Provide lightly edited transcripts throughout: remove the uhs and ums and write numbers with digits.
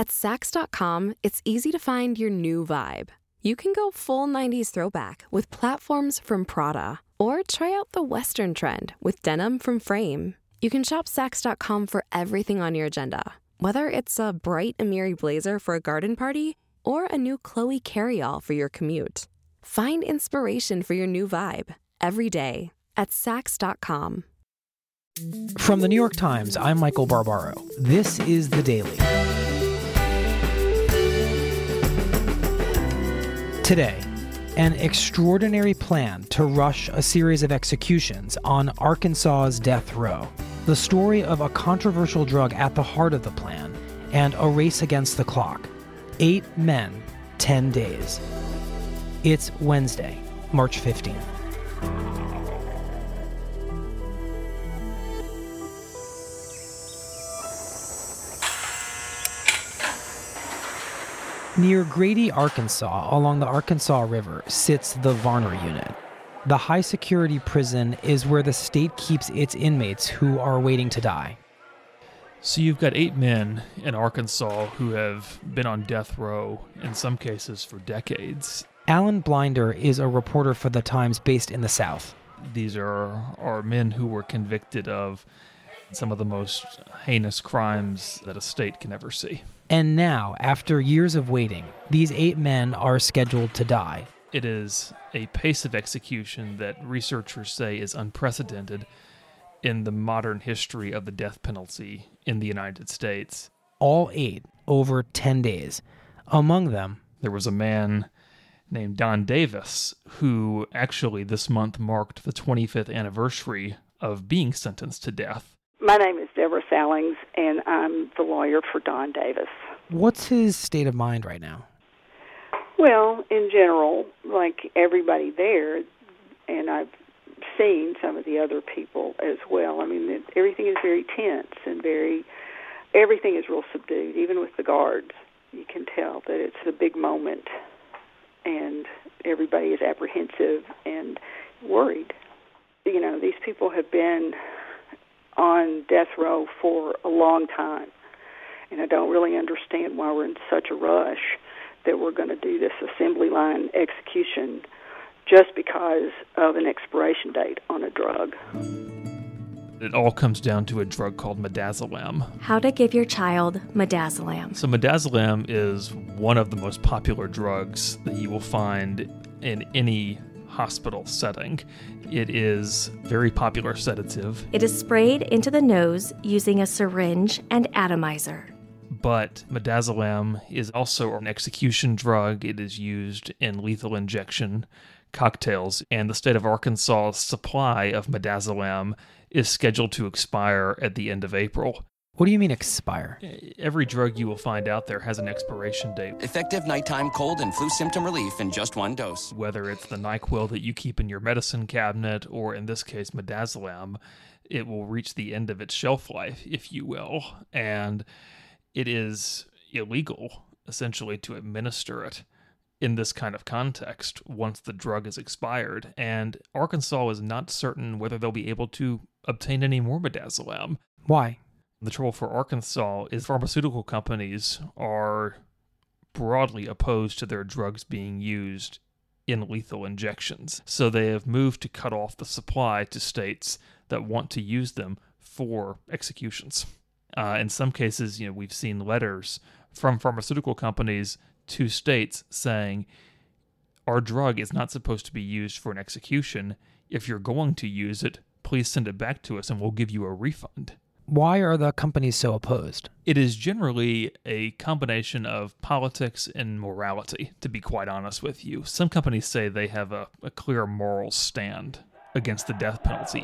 At Saks.com, it's easy to find your new vibe. You can go full 90s throwback with platforms from Prada, or try out the Western trend with denim from Frame. You can shop Saks.com for everything on your agenda, whether it's a bright Amiri blazer for a garden party or a new Chloe carryall for your commute. Find inspiration for your new vibe every day at Saks.com. From the New York Times, I'm Michael Barbaro. This is The Daily. Today, an extraordinary plan to rush a series of executions on Arkansas's death row. The story of a controversial drug at the heart of the plan and a race against the clock. 8 men, 10 days. It's Wednesday, March 15th. Near Grady, Arkansas, along the Arkansas River, sits the Varner Unit. The high-security prison is where the state keeps its inmates who are waiting to die. So you've got 8 men in Arkansas who have been on death row, in some cases for decades. Alan Blinder is a reporter for The Times based in the South. These are men who were convicted of some of the most heinous crimes that a state can ever see. And now, after years of waiting, these 8 men are scheduled to die. It is a pace of execution that researchers say is unprecedented in the modern history of the death penalty in the United States. All 8 over 10 days. Among them, there was a man named Don Davis, who actually this month marked the 25th anniversary of being sentenced to death. My name is Deborah Sallings, and I'm the lawyer for Don Davis. What's his state of mind right now? Well, in general, like everybody there, and I've seen some of the other people as well, I mean, everything is very tense and everything is real subdued, even with the guards. You can tell that it's a big moment, and everybody is apprehensive and worried. You know, these people have been on death row for a long time, and I don't really understand why we're in such a rush that we're going to do this assembly line execution just because of an expiration date on a drug. It all comes down to a drug called midazolam. How to give your child midazolam. So midazolam is one of the most popular drugs that you will find in any hospital setting. It is a very popular sedative. It is sprayed into the nose using a syringe and atomizer. But midazolam is also an execution drug. It is used in lethal injection cocktails, and the state of Arkansas's supply of midazolam is scheduled to expire at the end of April. What do you mean expire? Every drug you will find out there has an expiration date. Effective nighttime cold and flu symptom relief in just 1 dose. Whether it's the NyQuil that you keep in your medicine cabinet, or in this case, midazolam, it will reach the end of its shelf life, if you will. And it is illegal, essentially, to administer it in this kind of context once the drug is expired. And Arkansas is not certain whether they'll be able to obtain any more midazolam. Why? The trouble for Arkansas is pharmaceutical companies are broadly opposed to their drugs being used in lethal injections. So they have moved to cut off the supply to states that want to use them for executions. In some cases, we've seen letters from pharmaceutical companies to states saying, our drug is not supposed to be used for an execution. If you're going to use it, please send it back to us and we'll give you a refund. Why are the companies so opposed? It is generally a combination of politics and morality, to be quite honest with you. Some companies say they have a clear moral stand against the death penalty.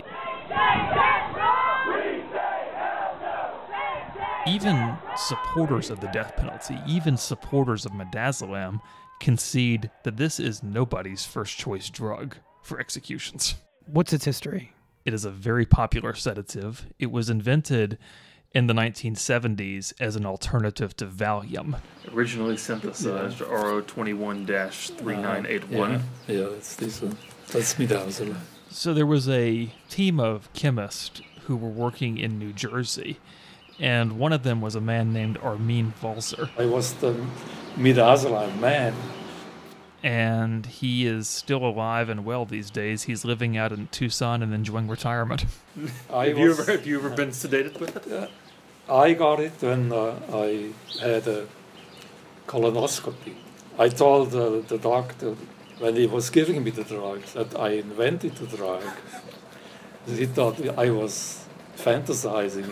Even supporters of the death penalty, even supporters of midazolam, concede that this is nobody's first choice drug for executions. What's its history? It is a very popular sedative. It was invented in the 1970s as an alternative to Valium. Originally synthesized RO21-3981. That's midazolam. So there was a team of chemists who were working in New Jersey, and one of them was a man named Armin Walser. I was the midazolam man. And he is still alive and well these days. He's living out in Tucson and enjoying retirement. Have you ever been sedated with it? I got it when I had a colonoscopy. I told the doctor when he was giving me the drug that I invented the drug. He thought I was fantasizing.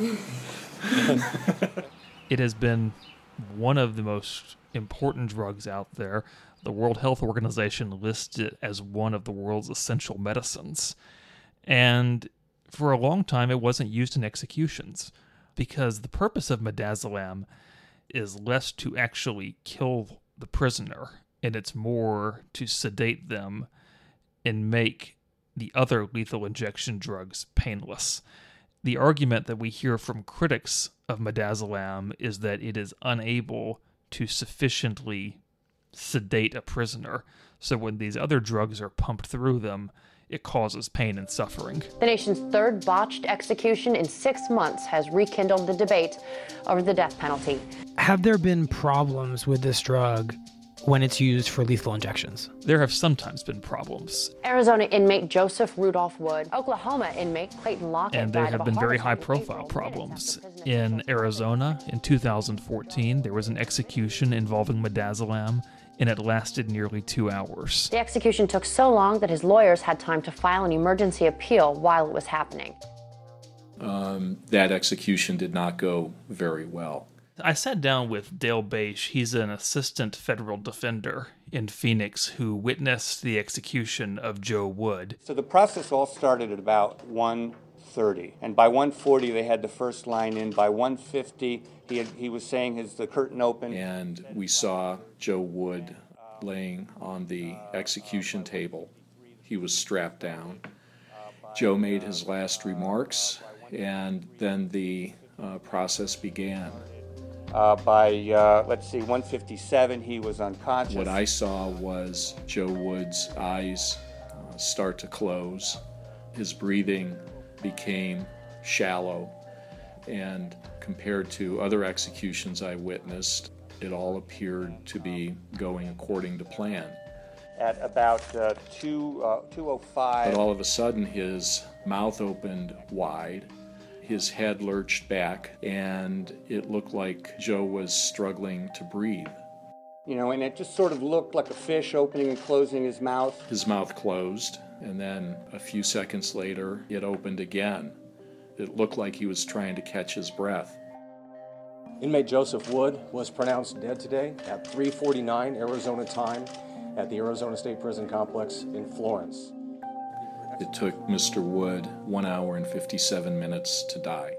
It has been one of the most important drugs out there. The World Health Organization lists it as one of the world's essential medicines. And for a long time, it wasn't used in executions because the purpose of midazolam is less to actually kill the prisoner, and it's more to sedate them and make the other lethal injection drugs painless. The argument that we hear from critics of midazolam is that it is unable to sufficiently sedate a prisoner, so when these other drugs are pumped through them, it causes pain and suffering. The nation's third botched execution in 6 months has rekindled the debate over the death penalty. Have there been problems with this drug when it's used for lethal injections? There have sometimes been problems. Arizona inmate Joseph Rudolph Wood, Oklahoma inmate Clayton Lockett, and there have been very high-profile problems. In Arizona, in 2014, there was an execution involving midazolam, and it lasted nearly 2 hours. The execution took so long that his lawyers had time to file an emergency appeal while it was happening. That execution did not go very well. I sat down with Dale Bache. He's an assistant federal defender in Phoenix who witnessed the execution of Joe Wood. So the process all started at about 1:30, and by 1:40 they had the first line in. By 1:50 he was saying the curtain open. And we saw Joe Wood laying on the execution table. He was strapped down. Joe made his last remarks, and then the process began. By 1:57, he was unconscious. What I saw was Joe Wood's eyes start to close. His breathing became shallow, and compared to other executions I witnessed, it all appeared to be going according to plan. At about 2:05... But all of a sudden, his mouth opened wide. His head lurched back, and it looked like Joe was struggling to breathe. And it just sort of looked like a fish opening and closing his mouth. His mouth closed, and then a few seconds later, it opened again. It looked like he was trying to catch his breath. Inmate Joseph Wood was pronounced dead today at 3:49 Arizona time at the Arizona State Prison Complex in Florence. It took Mr. Wood 1 hour and 57 minutes to die.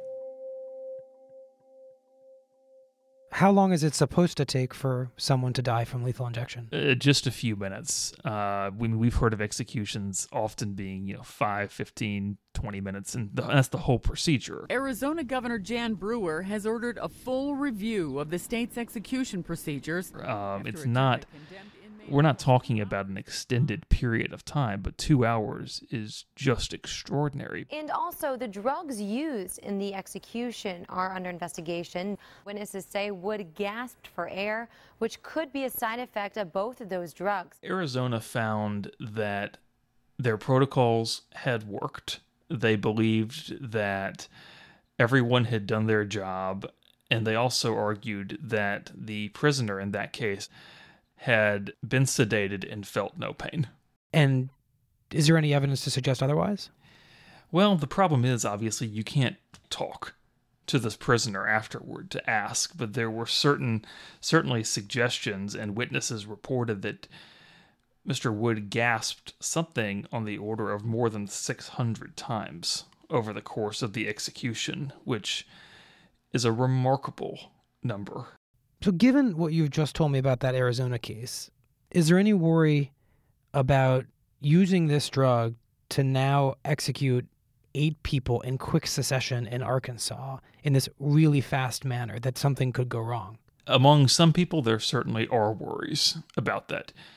How long is it supposed to take for someone to die from lethal injection? Just a few minutes. We've heard of executions often being 5, 15, 20 minutes, and that's the whole procedure. Arizona Governor Jan Brewer has ordered a full review of the state's execution procedures. We're not talking about an extended period of time, but 2 hours is just extraordinary. And also, the drugs used in the execution are under investigation. Witnesses say Wood gasped for air, which could be a side effect of both of those drugs. Arizona found that their protocols had worked. They believed that everyone had done their job, and they also argued that the prisoner in that case had been sedated and felt no pain. And is there any evidence to suggest otherwise? Well, the problem is, obviously, you can't talk to this prisoner afterward to ask, but there were certainly suggestions, and witnesses reported that Mr. Wood gasped something on the order of more than 600 times over the course of the execution, which is a remarkable number. So given what you've just told me about that Arizona case, is there any worry about using this drug to now execute 8 people in quick succession in Arkansas in this really fast manner, that something could go wrong? Among some people, there certainly are worries about that.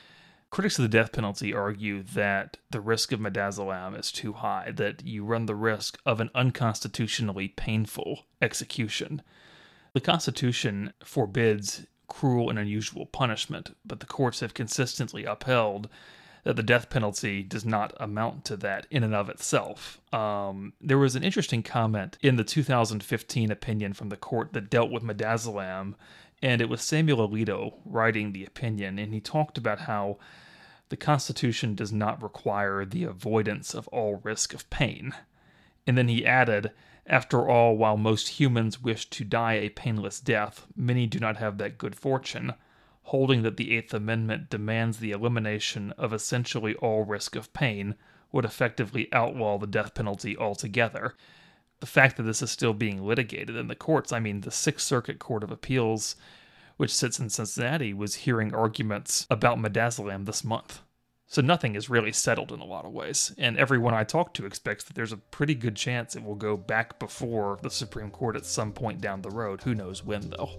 Critics of the death penalty argue that the risk of midazolam is too high, that you run the risk of an unconstitutionally painful execution. The Constitution forbids cruel and unusual punishment, but the courts have consistently upheld that the death penalty does not amount to that in and of itself. There was an interesting comment in the 2015 opinion from the court that dealt with midazolam, and it was Samuel Alito writing the opinion, and he talked about how the Constitution does not require the avoidance of all risk of pain. And then he added, after all, while most humans wish to die a painless death, many do not have that good fortune, holding that the Eighth Amendment demands the elimination of essentially all risk of pain would effectively outlaw the death penalty altogether. The fact that this is still being litigated in the courts, the Sixth Circuit Court of Appeals, which sits in Cincinnati, was hearing arguments about midazolam this month. So nothing is really settled in a lot of ways, and everyone I talk to expects that there's a pretty good chance it will go back before the Supreme Court at some point down the road. Who knows when, though.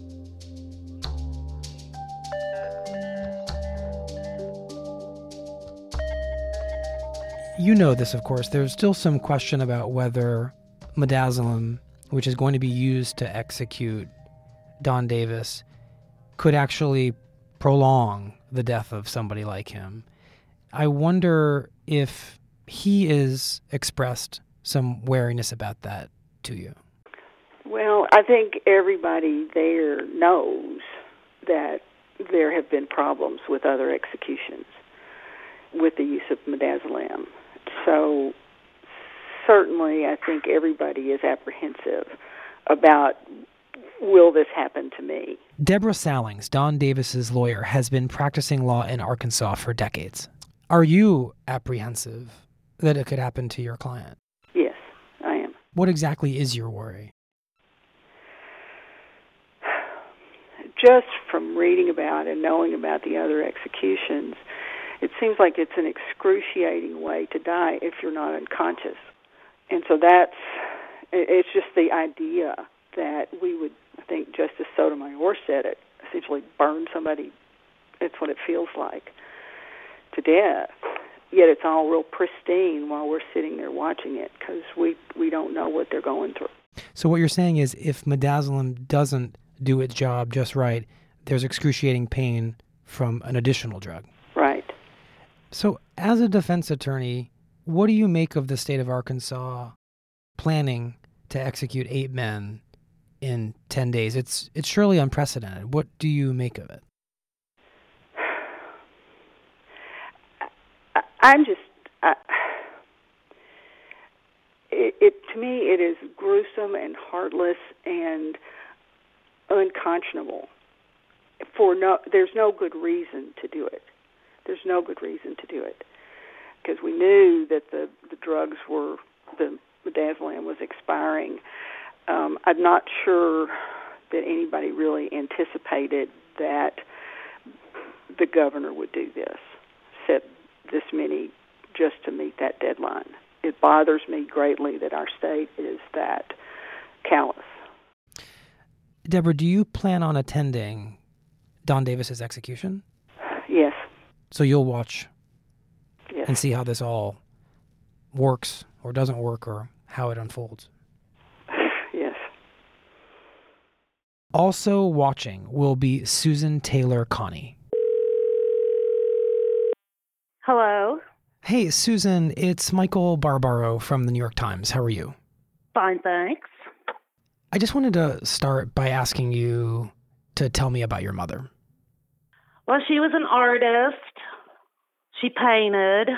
You know this, of course. There's still some question about whether midazolam, which is going to be used to execute Don Davis, could actually prolong the death of somebody like him. I wonder if he has expressed some wariness about that to you. Well, I think everybody there knows that there have been problems with other executions with the use of midazolam. So certainly I think everybody is apprehensive about, will this happen to me? Deborah Sallings, Don Davis's lawyer, has been practicing law in Arkansas for decades. Are you apprehensive that it could happen to your client? Yes, I am. What exactly is your worry? Just from reading about and knowing about the other executions, it seems like it's an excruciating way to die if you're not unconscious. And so it's just the idea that we would, I think Justice Sotomayor said it, essentially burn somebody, it's what it feels like, to death. Yet it's all real pristine while we're sitting there watching it because we don't know what they're going through. So what you're saying is if midazolam doesn't do its job just right, there's excruciating pain from an additional drug. Right. So as a defense attorney, what do you make of the state of Arkansas planning to execute 8 men in 10 days? It's surely unprecedented. What do you make of it? To me, it is gruesome and heartless and unconscionable. There's no good reason to do it. There's no good reason to do it because we knew that the midazolam was expiring. I'm not sure that anybody really anticipated that the governor would do this, set this many just to meet that deadline. It bothers me greatly that our state is that callous. Deborah, do you plan on attending Don Davis's execution? Yes. So you'll watch yes. and see how this all works or doesn't work or how it unfolds? Yes. Also watching will be Susan Taylor Connie. Hello. Hey, Susan, it's Michael Barbaro from the New York Times. How are you? Fine, thanks. I just wanted to start by asking you to tell me about your mother. Well, she was an artist. She painted.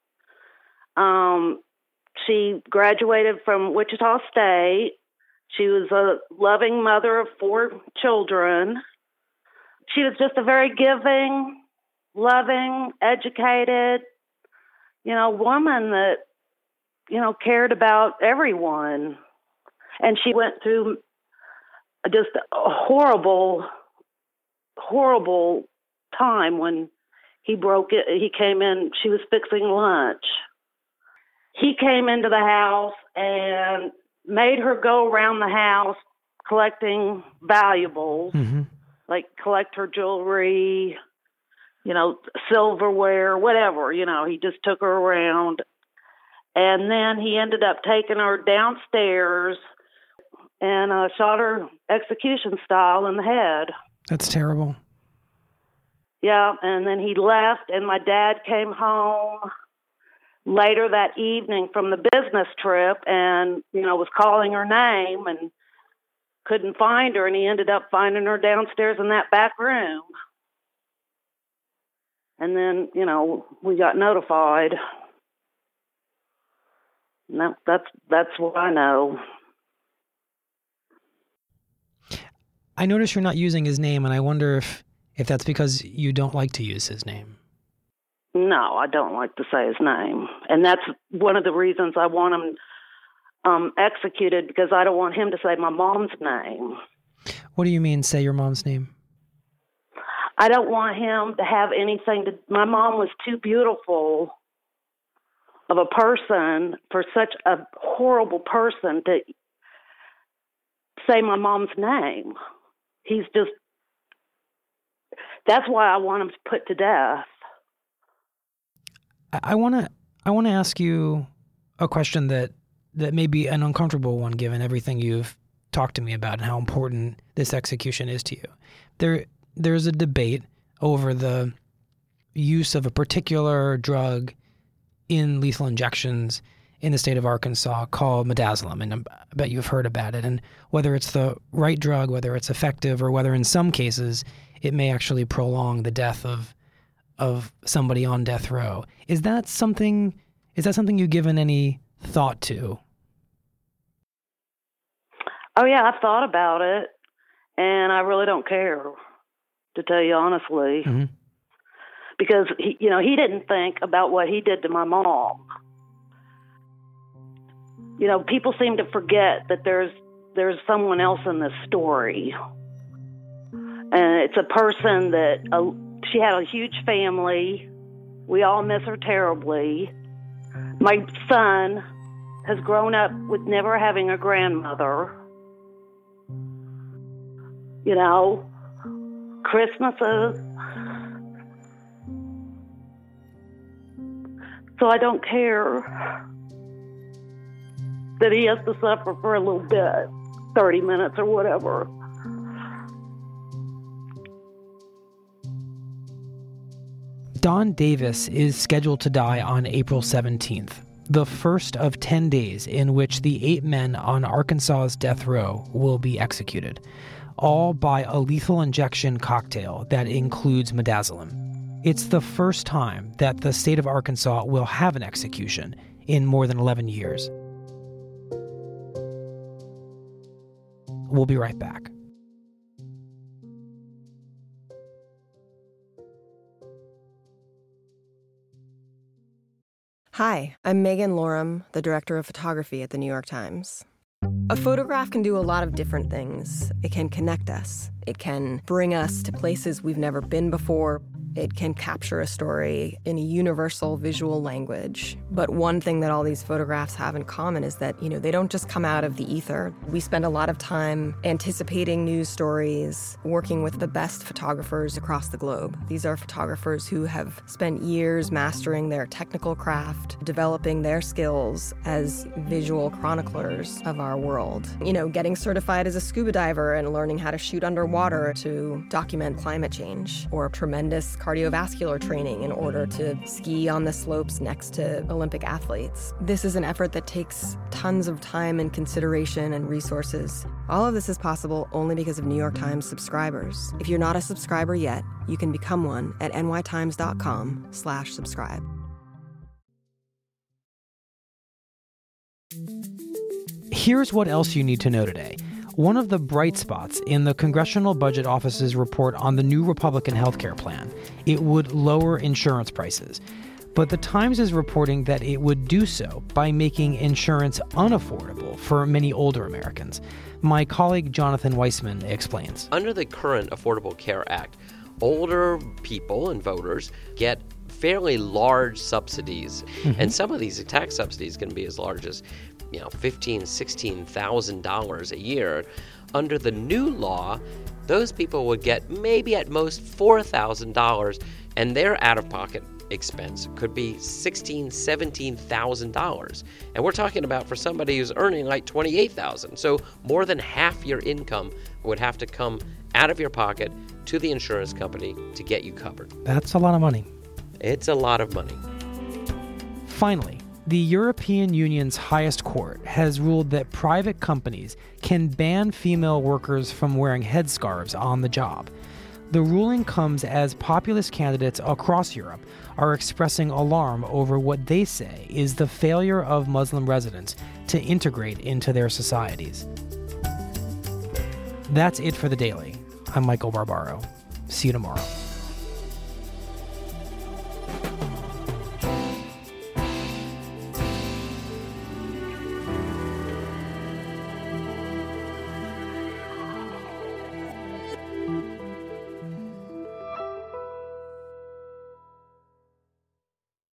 She graduated from Wichita State. She was a loving mother of 4 children. She was just a very giving, loving, educated, woman that, cared about everyone. And she went through just a horrible, horrible time when he broke it. He came in, she was fixing lunch. He came into the house and made her go around the house collecting valuables, like collect her jewelry, silverware, whatever, he just took her around. And then he ended up taking her downstairs and shot her execution style in the head. That's terrible. Yeah, and then he left, and my dad came home later that evening from the business trip and, was calling her name and couldn't find her, and he ended up finding her downstairs in that back room. And then, we got notified. And that's what I know. I notice you're not using his name, and I wonder if that's because you don't like to use his name. No, I don't like to say his name. And that's one of the reasons I want him executed, because I don't want him to say my mom's name. What do you mean, say your mom's name? I don't want him to have anything to... My mom was too beautiful of a person for such a horrible person to say my mom's name. He's just... That's why I want him put to death. I want to ask you a question that may be an uncomfortable one, given everything you've talked to me about and how important this execution is to you. There's a debate over the use of a particular drug in lethal injections in the state of Arkansas called midazolam, and I bet you've heard about it, and whether it's the right drug, whether it's effective, or whether in some cases it may actually prolong the death of somebody on death row. Is that something you've given any thought to? Oh yeah, I've thought about it, and I really don't care, to tell you honestly. Mm-hmm. Because he didn't think about what he did to my mom. People seem to forget that there's someone else in this story. And it's a person that she had a huge family. We all miss her terribly. My son has grown up with never having a grandmother. Christmases. So I don't care that he has to suffer for a little bit, 30 minutes or whatever. Don Davis is scheduled to die on April 17th, the first of 10 days in which the 8 men on Arkansas's death row will be executed, all by a lethal injection cocktail that includes midazolam. It's the first time that the state of Arkansas will have an execution in more than 11 years. We'll be right back. Hi, I'm Megan Lorum, the director of photography at the New York Times. A photograph can do a lot of different things. It can connect us. It can bring us to places we've never been before. It can capture a story in a universal visual language. But one thing that all these photographs have in common is that, they don't just come out of the ether. We spend a lot of time anticipating news stories, working with the best photographers across the globe. These are photographers who have spent years mastering their technical craft, developing their skills as visual chroniclers of our world. Getting certified as a scuba diver and learning how to shoot underwater to document climate change, or tremendous cardiovascular training in order to ski on the slopes next to Olympic athletes. This is an effort that takes tons of time and consideration and resources. All of this is possible only because of New York Times subscribers. If you're not a subscriber yet, you can become one at nytimes.com/subscribe. Here's what else you need to know today. One of the bright spots in the Congressional Budget Office's report on the new Republican healthcare plan, it would lower insurance prices. But the Times is reporting that it would do so by making insurance unaffordable for many older Americans. My colleague Jonathan Weissman explains. Under the current Affordable Care Act, older people and voters get fairly large subsidies. Mm-hmm. And some of these tax subsidies can be as large as $15,000, $16,000 a year. Under the new law, those people would get maybe at most $4,000 And their out-of-pocket expense could be $16,000, $17,000. And we're talking about for somebody who's earning like $28,000. So more than half your income would have to come out of your pocket to the insurance company to get you covered. That's a lot of money. It's a lot of money. Finally, the European Union's highest court has ruled that private companies can ban female workers from wearing headscarves on the job. The ruling comes as populist candidates across Europe are expressing alarm over what they say is the failure of Muslim residents to integrate into their societies. That's it for The Daily. I'm Michael Barbaro. See you tomorrow.